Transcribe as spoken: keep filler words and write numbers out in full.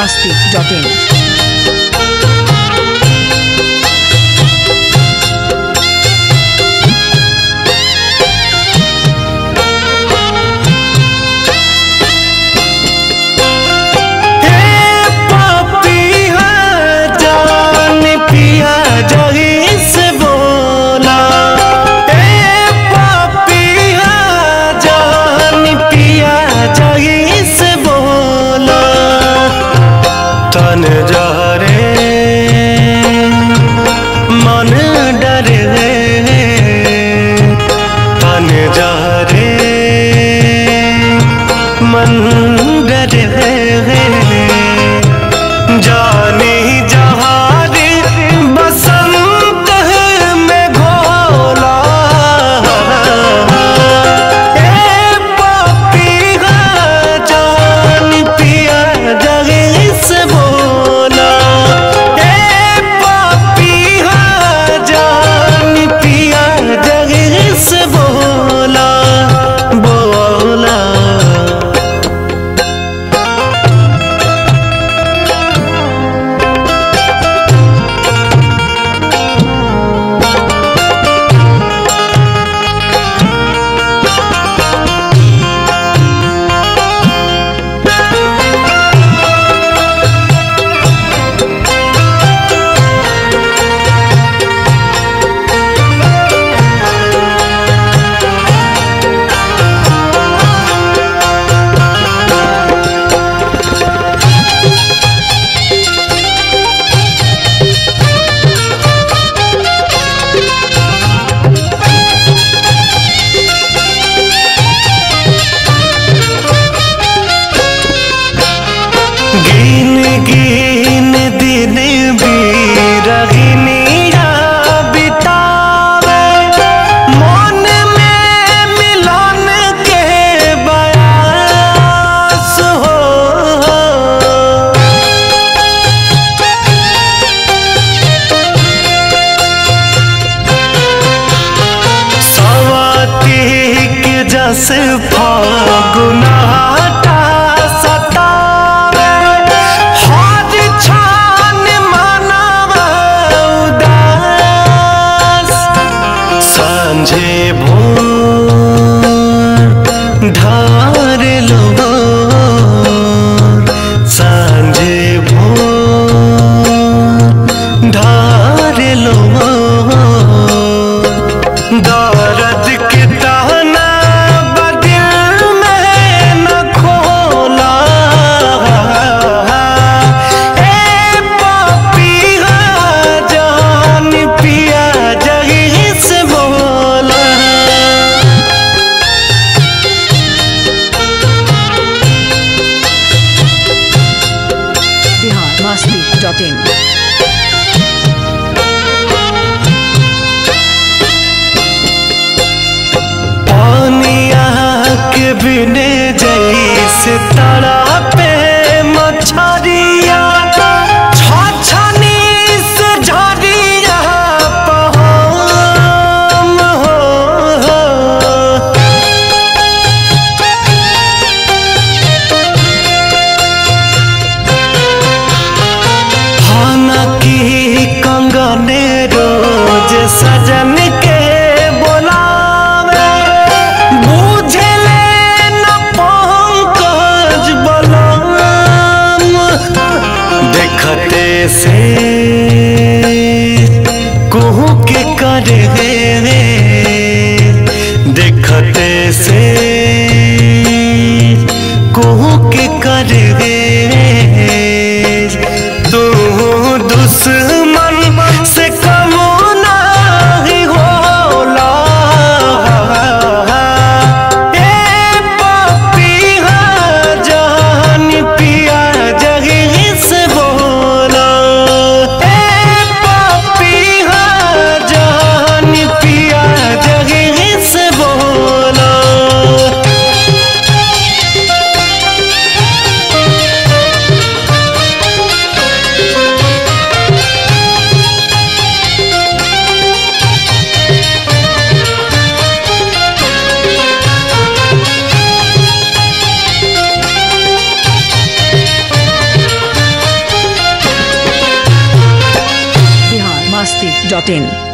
masti dot in. से फागुनाटा सतावे हर छान मनावा उदास सांझे भोर ढार लो सांझे भोर ढार लो दर्द के ताना masti dot in. पानिया के बिने जैसे तारा पे मछरिया छछनी से झरिया पहाम हो हाना की कंगने रोज सजन के बोलावे बुझे ले न पंकज बलम देखते से कुहू के करे देखते से कुहू के करे तू दुश्मन से कम नहीं होला ए पपिया जान पिया जगी से बोला ए पपिया जान डॉट इन।